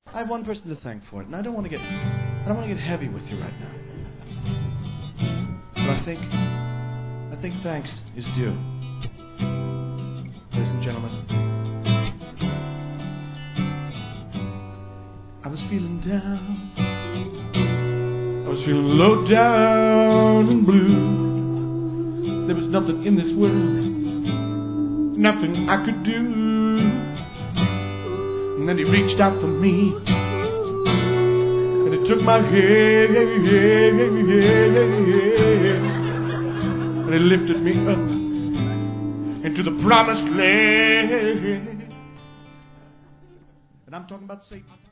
I have one person to thank for it, and I don't want to get heavy with you right now. But I think thanks is due. Ladies and gentlemen, I was feeling down. I was feeling low down and blue. There was nothing in this world, nothing I could do. And then he reached out for me, and he took my hand, and he lifted me up into the promised land. And I'm talking about Satan.